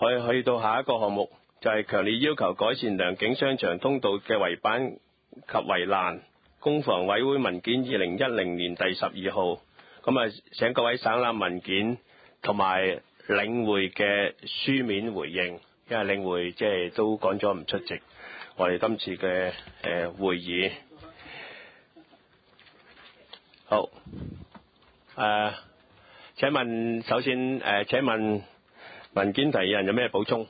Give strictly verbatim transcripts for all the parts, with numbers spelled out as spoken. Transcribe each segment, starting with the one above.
我哋去到下一個項目，就係強烈要求改善良景商場通道嘅圍板及圍欄。公房委會文件二零一零年第十二號，咁啊請各位省覽文件同埋領匯嘅書面回應，因為領匯即係都講咗唔出席我哋今次嘅誒會議。好，誒、呃，請問首先誒、呃，請問文件提議人有咩補充？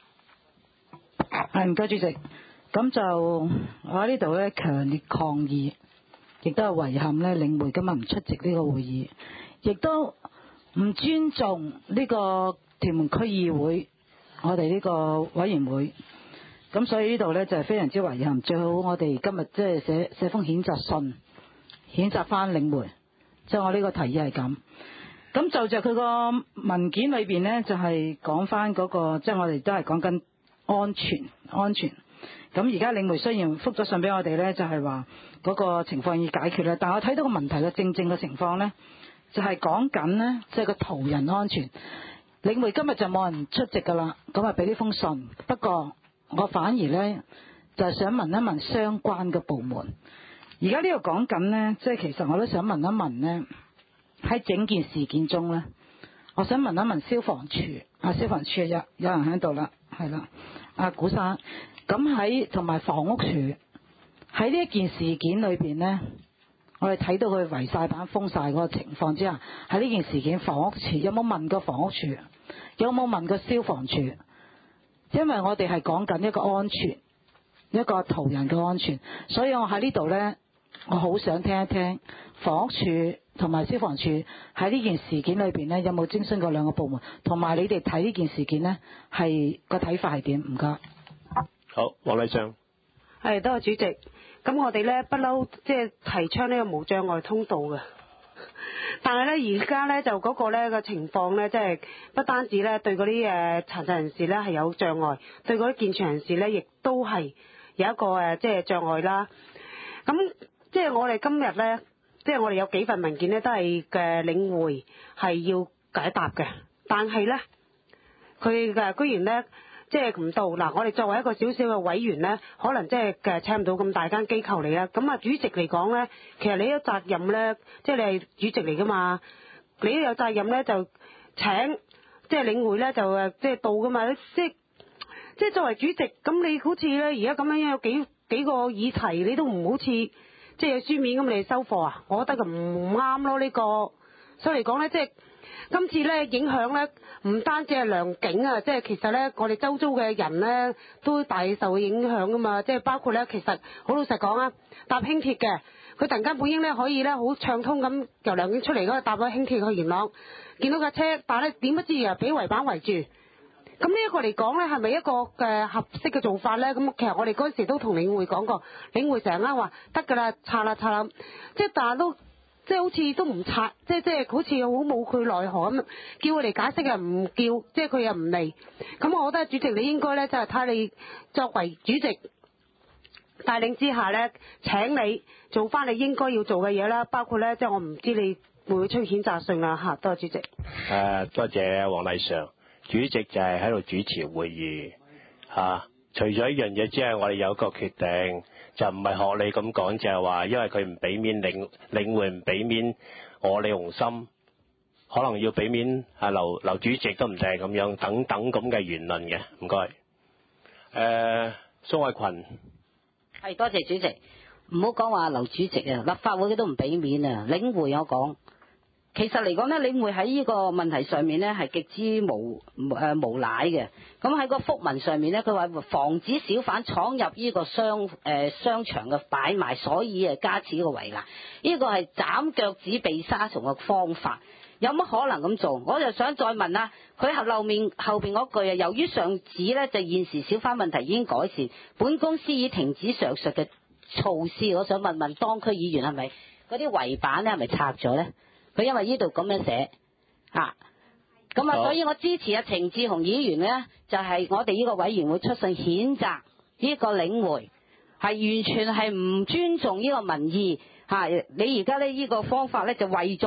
係，唔該主席。咁就我喺呢度咧強烈抗議，亦都係遺憾咧領匯今日唔出席呢個會議，亦都唔尊重呢個屯門區議會我哋呢個委員會。咁所以呢度咧就係非常之遺憾，最好我哋今日即係寫寫封譴責信，譴責翻領匯。即係我呢個提議係咁。咁就着佢個文件裏邊咧，就係講翻嗰個，即係我哋都係講緊安全安全。咁而家領匯雖然覆咗信俾我哋咧，就係話嗰個情況已解決啦，但我睇到個問題嘅正正嘅情況咧，就係講緊咧，即係個途人安全。領匯今日就冇人出席噶啦，咁啊俾呢封信。不過我反而咧就係想問一問相關嘅部門。而家呢度講緊咧，即係其實我都想問一問咧，喺整件事件中咧，我想問一問消防處，啊消防處有有人喺度啦，係啦，阿古生。咁喺同埋房屋署喺呢一件事件裏邊呢，我哋睇到佢圍晒板封晒嗰個情況之下，喺呢件事件房屋署有冇問過房屋署，有冇問過消防處？因為我哋係講緊一個安全，一個途人嘅安全，所以我喺呢度呢，我好想聽一聽房屋署同埋消防處喺呢件事件裏邊呢，有冇徵詢過兩個部門，同埋你哋睇呢件事件呢，係個睇法係點？唔該。 好，黃麗尚。 係，多謝主席。咁我哋咧不嬲，即係提倡呢個無障礙通道嘅。但係咧而家咧就嗰個咧個情況咧，即係不單止咧對嗰啲誒殘疾人士咧係有障礙，對嗰啲健全人士咧亦都係有一個誒即係障礙啦。咁即係我哋今日咧，即係我哋有幾份文件咧都係嘅領匯係要解答嘅，但係咧佢嘅居然咧。即係唔到嗱，我哋作為一個小小嘅委員呢，可能即係嘅請唔到咁大間機構嚟啦。咁啊，主席嚟講呢，其實你有責任呢，即係你係主席嚟噶嘛，你都有責任呢，就請即係領匯呢，就誒即係到噶嘛。即係即係作為主席，咁你好似呢，而家咁樣有幾幾個議題，你都唔好似即係有書面咁你收貨啊？我覺得就唔啱咯呢個。所以嚟講呢，即係。今次咧影響咧唔單止係良景啊，即係其實咧我哋周遭嘅人咧都大受影響噶嘛，即係包括咧其實好老實講啊，搭輕鐵嘅佢突然間本應咧可以咧好暢通咁由良景出嚟嗰個搭咗輕鐵去元朗，見到架車，但係咧點不知又俾圍板圍住。咁呢一個嚟講咧係咪一個嘅合適嘅做法咧？咁其實我哋嗰陣時都同領匯講過，領匯成日啱話得㗎啦，拆啦拆啦，即係但係都。即係好似都唔拆，即係即係好似好冇佢奈何咁，叫佢嚟解釋又唔叫，即係佢又唔嚟。咁我覺得主席你應該咧，就係睇你作為主席帶領之下咧，請你做翻你應該要做嘅嘢啦，包括咧即係我唔知你會唔會出譴責信啊嚇，多謝主席。 誒，多謝黃麗尚，主席就係喺度主持會議嚇、啊。除咗一樣嘢之外，我哋有個決定。就唔係學你咁講，就係話，因為佢唔俾面領領會唔俾面我李鴻心，可能要俾面啊劉劉主席都唔定係咁樣，等等咁嘅言論嘅，唔該。誒、呃，蘇愛群。 係，多謝主席。唔好講話劉主席啊，立法會都唔俾面啊，領匯我講。其實嚟講呢，領匯喺呢個問題上面呢係極之無誒、呃、無賴嘅。咁喺個覆文上面呢，佢話防止小販闖入呢個商誒、呃、商場嘅擺賣，所以誒加設呢個圍欄。呢個係斬腳趾避沙蟲嘅方法，有乜可能咁做？我就想再問啦，佢後後面後邊嗰句啊，由於上指呢，就現時小販問題已經改善，本公司已停止上述嘅措施。我想問問當區議員係咪嗰啲圍板呢係咪拆咗呢？佢因為呢度咁樣寫嚇，咁啊，所以我支持阿程志雄議員呢，就係、是、我哋呢個委員會出信譴責呢個領匯，係完全係唔尊重呢個民意嚇。你而家呢呢個方法呢，就為咗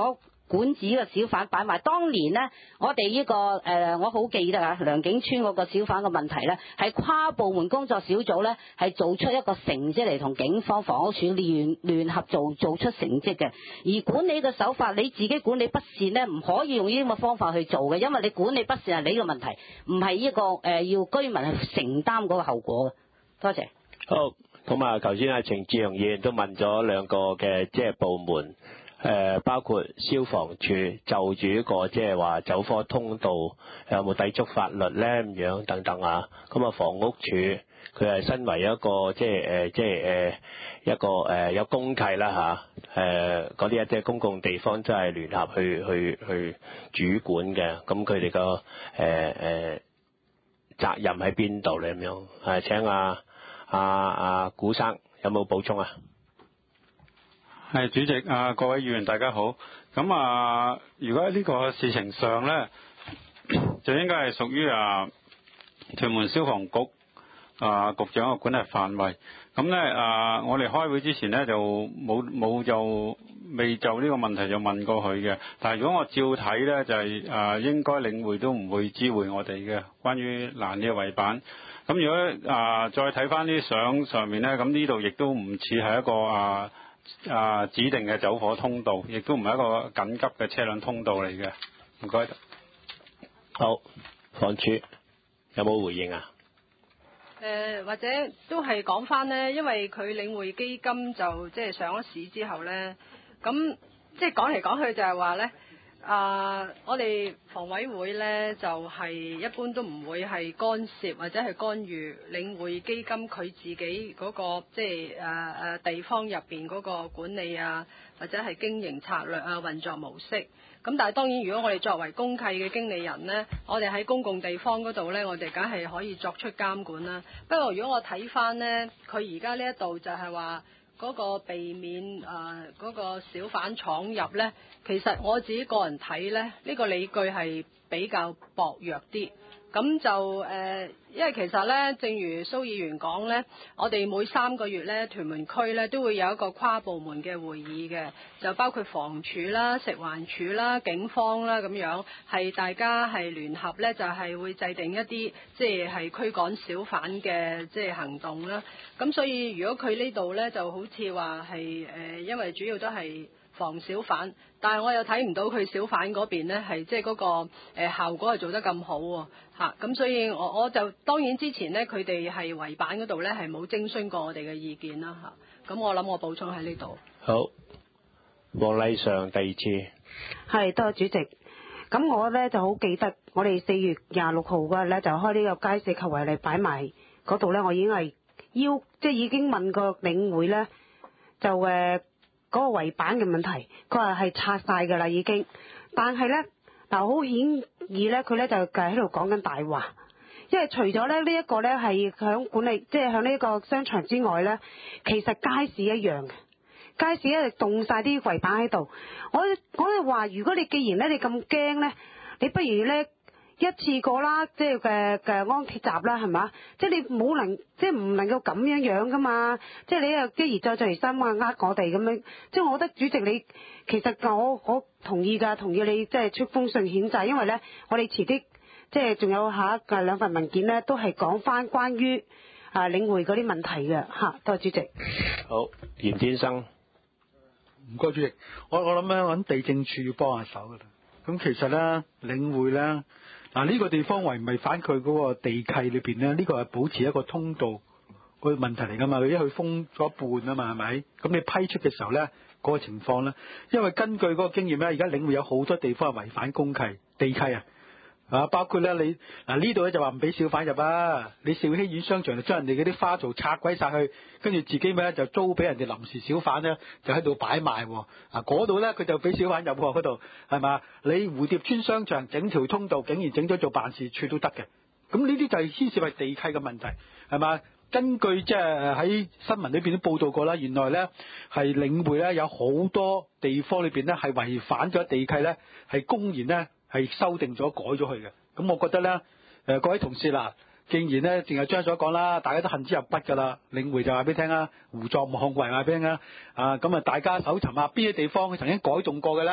管治呢個小販擺賣。當年呢，我哋呢、這個誒、呃，我好記得啊，良景村嗰個小販嘅問題呢，係跨部門工作小組呢，係做出一個成績嚟，同警方、房屋署聯聯合做做出成績嘅。而管理嘅手法，你自己管理不善呢，唔可以用呢啲咁嘅方法去做嘅，因為你管理不善係你嘅問題，唔係呢個誒、呃、要居民去承擔嗰個後果嘅。多謝。 好，咁啊，頭先阿程志雄議員都問咗兩個嘅即係部門，誒、呃、包括消防處就住呢個即係話走火通道有冇抵觸法律咧咁樣等等啊。咁啊，房屋處佢係身為一個即係誒即係誒一個誒、呃、有公契啦嚇，誒嗰啲即係公共地方真係聯合去去去主管嘅，咁佢哋個誒誒責任喺邊度咧咁樣？誒請阿阿阿古生有冇補充啊？ 係主席啊，各位議員大家好。咁啊，如果喺呢個事情上咧，就應該係屬於啊屯門消防局啊局長嘅管轄範圍。咁咧啊，我哋開會之前咧就冇冇就未就呢個問題就問過佢嘅。但係如果我照睇咧，就係、是、啊應該領會都唔會知會我哋嘅關於攔呢個圍板。咁如果啊再睇翻啲相上面咧，咁呢度亦都唔似係一個啊啊指定嘅走火通道，亦都唔係一個緊急嘅車輛通道嚟嘅。唔該。 好，房署有冇回應啊？ 誒、呃、或者都係講翻呢，因為佢領匯基金就即係上咗市之後呢，咁即係講嚟講去就係話呢，啊、呃、我哋房委會呢，就係、是、一般都唔會係干涉或者係干預領匯基金佢自己嗰、那個即係誒誒地方入邊嗰個管理啊，或者係經營策略啊、運作模式。咁但係當然，如果我哋作為公契嘅經理人呢，我哋喺公共地方嗰度呢，我哋梗係可以作出監管啦。不過如果我睇翻呢，佢而家呢一度就係話嗰個避免誒嗰、呃嗰個小販闖入呢，其實我自己個人睇呢，呢、呢個理據係比較薄弱啲。咁就誒、呃，因為其實咧，正如蘇議員講咧，我哋每三個月咧，屯門區咧都會有一個跨部門嘅會議嘅，就包括房署啦、食環署啦、警方啦咁樣，係大家係聯合咧，就係、是、會制定一啲即係係驅趕小販嘅即係行動啦。咁所以如果佢呢度咧，就好似話係誒，因為主要都係防小販，但係我又睇唔到佢小販嗰邊呢係即係嗰個誒、呃、效果係做得咁好喎嚇，咁、啊、所以我我就當然之前呢，佢哋係圍板嗰度呢係冇徵詢過我哋嘅意見啦嚇，咁、啊、我諗我補充喺呢度。 好，黃麗嫦第二次。 係，多謝主席。咁我呢就好記得，我哋四月廿六號嗰日呢，就開呢個街市及圍嚟擺賣嗰度呢，我已經係要即係已經問過領會呢，就誒。呃嗰個圍板嘅問題，佢話係拆晒㗎啦已經，但係呢，嗱好顯易呢，佢呢就喺度講緊大話，因為除咗咧呢一個呢係響管理，即係響呢個商場之外呢，其實街市一樣嘅，街市一直凍晒啲圍板喺度。我我哋話，如果你既然呢你咁驚呢，你不如呢一次過啦，即係嘅嘅安鐵閘啦，係嘛？即係你冇能，即係唔能夠咁樣樣噶嘛？即係你又一而再再而三話呃我哋咁樣，即係我覺得主席你其實我我同意㗎，同意你即係出封信譴責，因為咧我哋遲啲即係仲有下一兩份文件咧，都係講翻關於啊領匯嗰啲問題嘅嚇。多謝主席。 好，嚴先生。 唔該主席，我我諗咧揾地政處要幫下手㗎啦。咁其實咧領匯咧。嗱呢個地方違唔違反佢嗰個地契裏邊咧？呢、這個係保持一個通道個問題嚟㗎嘛？佢因為佢封咗一半啊嘛，係咪？咁你批出嘅時候咧，嗰、那個情況咧，因為根據嗰個經驗咧，而家領會有好多地方係違反公契、地契啊，啊包括咧你嗱呢度咧就話唔俾小販入啊，你兆禧苑商場就將人哋嗰啲花槽拆鬼晒去，跟住自己咩就租俾人哋臨時小販咧，就喺度擺賣喎。啊嗰度咧佢就俾小販入喎，嗰度係嘛？你蝴蝶村商場整條通道，竟然整咗做辦事處都得嘅，咁呢啲就係牽涉係地契嘅問題，係嘛？根據即係喺新聞裏邊都報道過啦，原來咧係領匯咧有好多地方裏邊咧係違反咗地契咧，係公然咧係修訂咗改咗去嘅。咁我覺得咧，誒、呃、各位同事啦，既然咧淨係將所講啦，大家都恨之入骨㗎啦，領匯就話俾你聽啦，胡作妄為話俾你聽啦，啊咁啊大家搜尋下邊啲地方佢曾經改動過嘅啦。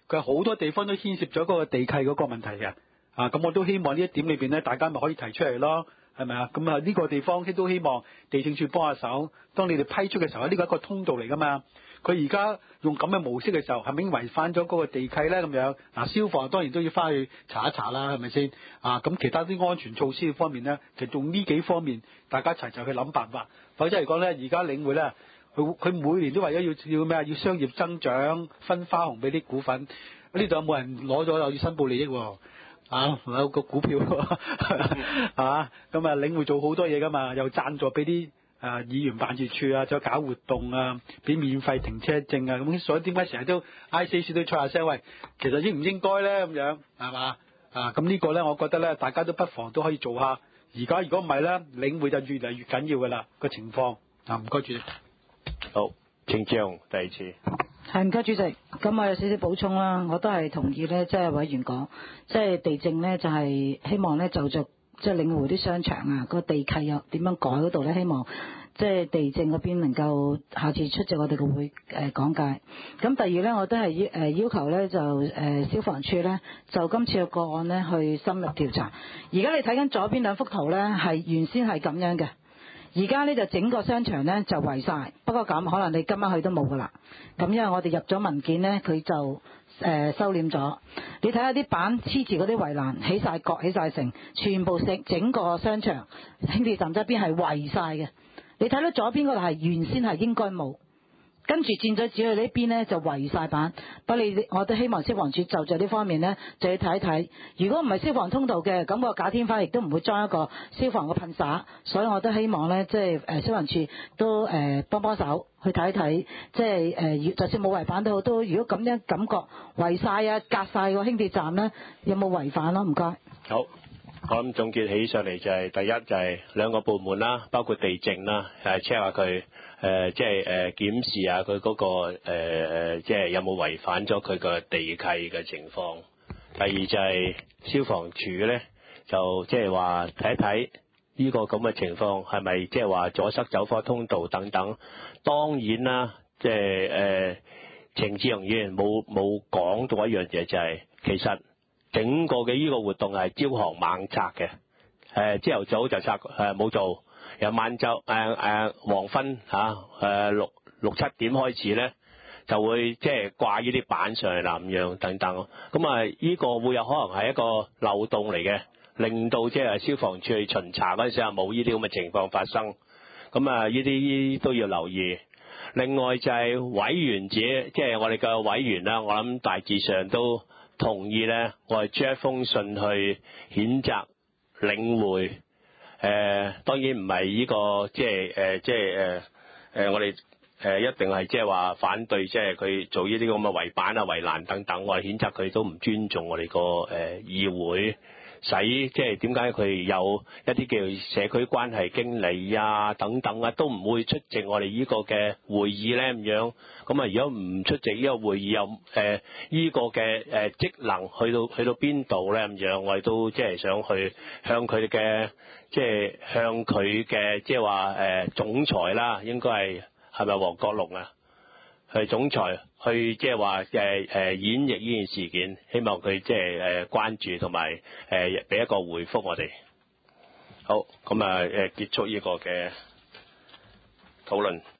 佢好多地方都牽涉咗嗰個地契嗰個問題嘅。啊，咁我都希望呢一點裏邊咧，大家咪可以提出嚟咯，係咪啊？咁啊呢個地方都希望地政處幫下手。當你哋批出嘅時候，呢個係一個通道嚟噶嘛。佢而家用咁嘅模式嘅時候，係咪已經違反咗嗰個地契咧？咁樣嗱，消防當然都要翻去查一查啦，係咪先？啊，咁其他啲安全措施方面咧，其實用呢幾方面，大家一齊就去諗辦法。否則嚟講咧，而家領匯咧，佢佢每年都為咗要要咩啊？要商業增長，分花紅俾啲股份。呢度有冇人攞咗又要申報利益喎？啊，有個股票啊，咁啊領匯做好多嘢噶嘛，又贊助俾啲啊議員辦事處啊，再搞活動啊，俾免費停車證啊，咁所以點解成日都 I C C 都出下聲，喂，其實應唔應該咧咁樣係嘛？啊，咁呢個咧，我覺得咧，大家都不妨都可以做下。而家如果唔係咧，領匯就越嚟越緊要噶啦個情況。啊，唔該主席。 好，請張第二次。 係唔該主席，咁我有少少補充啦，我都係同意咧，即係委員講，即係地政咧就係希望咧就着即係領匯啲商場啊，個地契又點樣改嗰度咧，希望即係地政嗰邊能夠下次出席我哋嘅會誒講解。咁第二咧，我都係要誒要求咧就誒消防處咧就今次嘅個案咧去深入調查。而家你睇緊左邊兩幅圖咧，係原先係咁樣嘅。而家呢就整個商場呢就圍晒，不過咁可能你今晚去都冇噶啦。咁因為我哋入咗文件呢，佢就誒、呃、收斂咗。你睇下啲板黐住嗰啲圍欄，起晒角起晒成，全部整整個商場輕鐵站側邊係圍晒嘅。你睇到左邊嗰度係原先係應該冇，跟住轉咗指去呢邊呢就圍晒板。不過你我都希望消防處就住呢方面呢，就要睇一睇。如果唔係消防通道嘅，咁、個假天花亦都唔會裝一個消防嘅噴灑。所以我都希望呢，即係誒消防處都誒、呃、幫幫手去睇一睇，即係誒就算冇違反都好，都如果咁樣感覺圍晒啊隔晒個輕鐵站呢，有冇違反咯？唔該。 好，我諗總結起上嚟就係、是、第一就係兩個部門啦，包括地政啦，誒 check 下佢。誒、呃、即係誒檢視下佢嗰、那個誒、呃、即係有冇違反咗佢個地契嘅情況。第二就係消防處咧，就即係話睇一睇呢個咁嘅情況係咪即係話阻塞走火通道等等。當然啦，即係誒程志雄議員冇冇講到一樣嘢，就係、是、其實整個嘅呢個活動係朝行猛拆嘅。誒朝頭早就拆誒冇做。由晏晝誒誒黃昏嚇誒、啊、六六七點開始咧，就會即係掛呢啲板上去啦咁樣等等。咁啊，呢個會有可能係一個漏洞嚟嘅，令到即係消防處去巡查嗰陣時啊冇呢啲咁嘅情況發生。咁啊，呢啲都要留意。另外就係委員者，即係我哋嘅委員啦，我諗大致上都同意咧，我係出一封信去譴責領匯。誒、呃、當然唔係呢個即係誒即係誒誒我哋誒、呃、一定係即係話反對即係佢做呢啲咁嘅圍板啊圍欄等等，我哋譴責佢都唔尊重我哋個誒議會，使即係點解佢有一啲叫社區關係經理啊等等啊都唔會出席我哋呢個嘅會議咧咁樣。咁啊如果唔出席呢個會議又誒呢、呃這個嘅誒職能去到去到邊度咧咁樣，我哋都即係想去向佢哋嘅。即係向佢嘅即係話誒總裁啦，應該係係咪黃國龍啊？係總裁去即係話誒誒演繹呢件事件，希望佢即係誒關注同埋誒俾一個回覆我哋。好，咁啊誒結束呢個嘅討論。